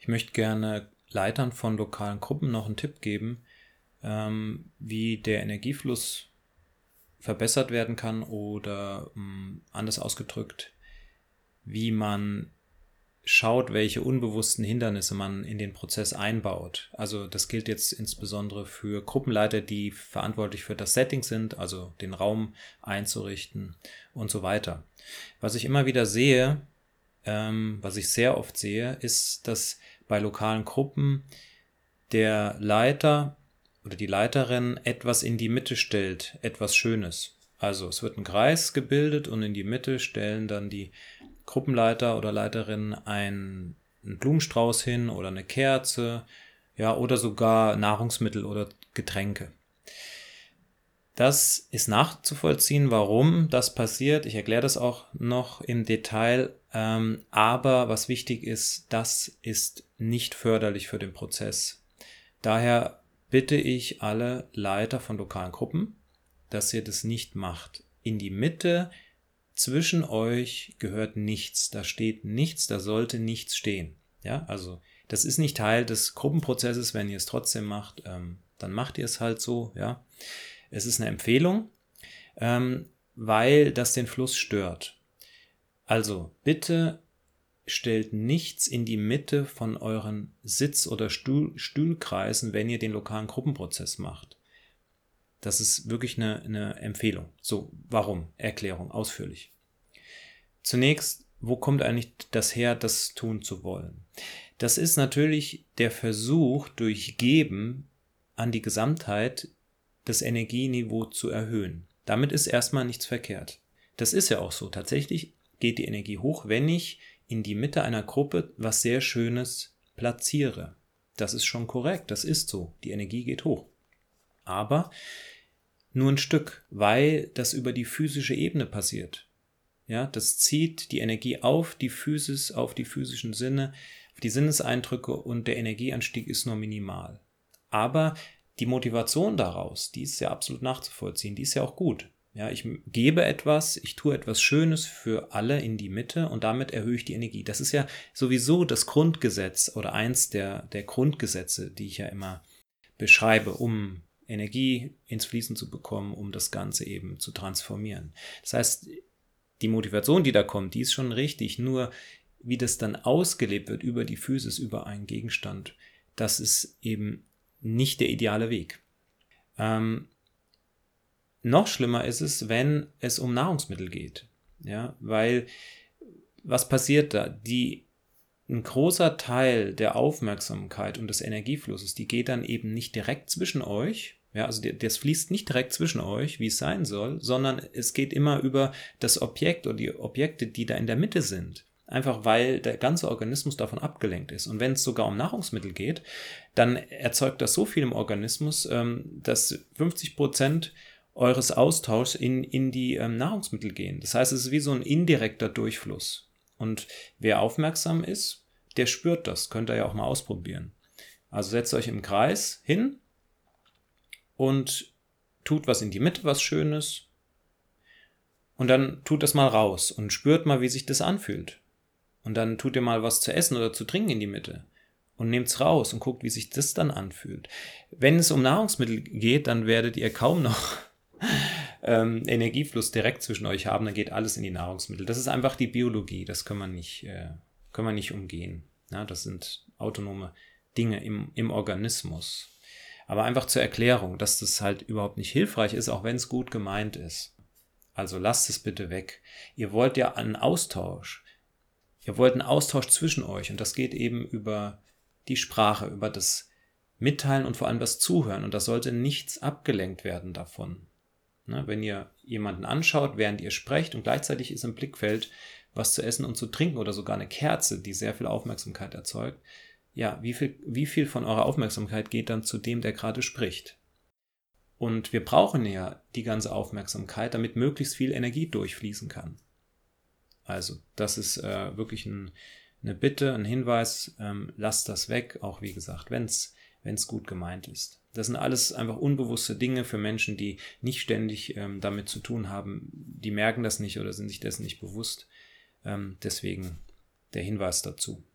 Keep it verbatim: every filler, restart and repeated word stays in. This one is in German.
Ich möchte gerne Leitern von lokalen Gruppen noch einen Tipp geben, ähm, wie der Energiefluss verbessert werden kann oder ähm, anders ausgedrückt, wie man schaut, welche unbewussten Hindernisse man in den Prozess einbaut. Also das gilt jetzt insbesondere für Gruppenleiter, die verantwortlich für das Setting sind, also den Raum einzurichten und so weiter. Was ich immer wieder sehe, ähm, was ich sehr oft sehe, ist, dass bei lokalen Gruppen der Leiter oder die Leiterin etwas in die Mitte stellt, etwas Schönes. Also es wird ein Kreis gebildet und in die Mitte stellen dann die Gruppenleiter oder Leiterin einen, einen Blumenstrauß hin oder eine Kerze, ja, oder sogar Nahrungsmittel oder Getränke. Das ist nachzuvollziehen, warum das passiert. Ich erkläre das auch noch im Detail. Ähm, aber was wichtig ist, das ist nicht förderlich für den Prozess. Daher bitte ich alle Leiter von lokalen Gruppen, dass ihr das nicht macht. In die Mitte zwischen euch gehört nichts, da steht nichts, da sollte nichts stehen. Ja, also das ist nicht Teil des Gruppenprozesses, wenn ihr es trotzdem macht, ähm, dann macht ihr es halt so, ja. Es ist eine Empfehlung, ähm, weil das den Fluss stört. Also bitte stellt nichts in die Mitte von euren Sitz- oder Stuhl- Stühlkreisen, wenn ihr den lokalen Gruppenprozess macht. Das ist wirklich eine, eine Empfehlung. So, warum? Erklärung, ausführlich. Zunächst, wo kommt eigentlich das her, das tun zu wollen? Das ist natürlich der Versuch, durch Geben an die Gesamtheit das Energieniveau zu erhöhen. Damit ist erstmal nichts verkehrt. Das ist ja auch so. Tatsächlich geht die Energie hoch, wenn ich in die Mitte einer Gruppe was sehr Schönes platziere. Das ist schon korrekt, das ist so. Die Energie geht hoch. Aber nur ein Stück, weil das über die physische Ebene passiert. Ja, das zieht die Energie auf die Physis, auf die physischen Sinne, auf die Sinneseindrücke und der Energieanstieg ist nur minimal. Aber die Motivation daraus, die ist ja absolut nachzuvollziehen, die ist ja auch gut. Ja, ich gebe etwas, ich tue etwas Schönes für alle in die Mitte und damit erhöhe ich die Energie. Das ist ja sowieso das Grundgesetz oder eins der, der Grundgesetze, die ich ja immer beschreibe, um Energie ins Fließen zu bekommen, um das Ganze eben zu transformieren. Das heißt, die Motivation, die da kommt, die ist schon richtig, nur wie das dann ausgelebt wird über die Physis, über einen Gegenstand, das ist eben nicht der ideale Weg. Ähm, noch schlimmer ist es, wenn es um Nahrungsmittel geht, ja, weil was passiert da? Die Ein großer Teil der Aufmerksamkeit und des Energieflusses, die geht dann eben nicht direkt zwischen euch, ja, also das fließt nicht direkt zwischen euch, wie es sein soll, sondern es geht immer über das Objekt oder die Objekte, die da in der Mitte sind. Einfach weil der ganze Organismus davon abgelenkt ist. Und wenn es sogar um Nahrungsmittel geht, dann erzeugt das so viel im Organismus, dass fünfzig Prozent eures Austauschs in, in die Nahrungsmittel gehen. Das heißt, es ist wie so ein indirekter Durchfluss. Und wer aufmerksam ist, der spürt das. Könnt ihr ja auch mal ausprobieren. Also setzt euch im Kreis hin und tut was in die Mitte, was Schönes. Und dann tut das mal raus und spürt mal, wie sich das anfühlt. Und dann tut ihr mal was zu essen oder zu trinken in die Mitte. Und nehmt's raus und guckt, wie sich das dann anfühlt. Wenn es um Nahrungsmittel geht, dann werdet ihr kaum noch ähm, Energiefluss direkt zwischen euch haben, dann geht alles in die Nahrungsmittel. Das ist einfach die Biologie, das kann man nicht, äh, kann man nicht umgehen. Ja, das sind autonome Dinge im, im Organismus. Aber einfach zur Erklärung, dass das halt überhaupt nicht hilfreich ist, auch wenn es gut gemeint ist. Also lasst es bitte weg. Ihr wollt ja einen Austausch. Ihr wollt einen Austausch zwischen euch und das geht eben über die Sprache, über das Mitteilen und vor allem das Zuhören und das sollte nichts abgelenkt werden davon. Ne, wenn ihr jemanden anschaut, während ihr sprecht und gleichzeitig ist im Blickfeld was zu essen und zu trinken oder sogar eine Kerze, die sehr viel Aufmerksamkeit erzeugt, ja, wie viel, wie viel von eurer Aufmerksamkeit geht dann zu dem, der gerade spricht? Und wir brauchen ja die ganze Aufmerksamkeit, damit möglichst viel Energie durchfließen kann. Also, das ist äh, wirklich ein, eine Bitte, ein Hinweis, ähm, lasst das weg, auch wie gesagt, wenn es wenn es gut gemeint ist. Das sind alles einfach unbewusste Dinge für Menschen, die nicht ständig ähm, damit zu tun haben. Die merken das nicht oder sind sich dessen nicht bewusst. Ähm, deswegen der Hinweis dazu.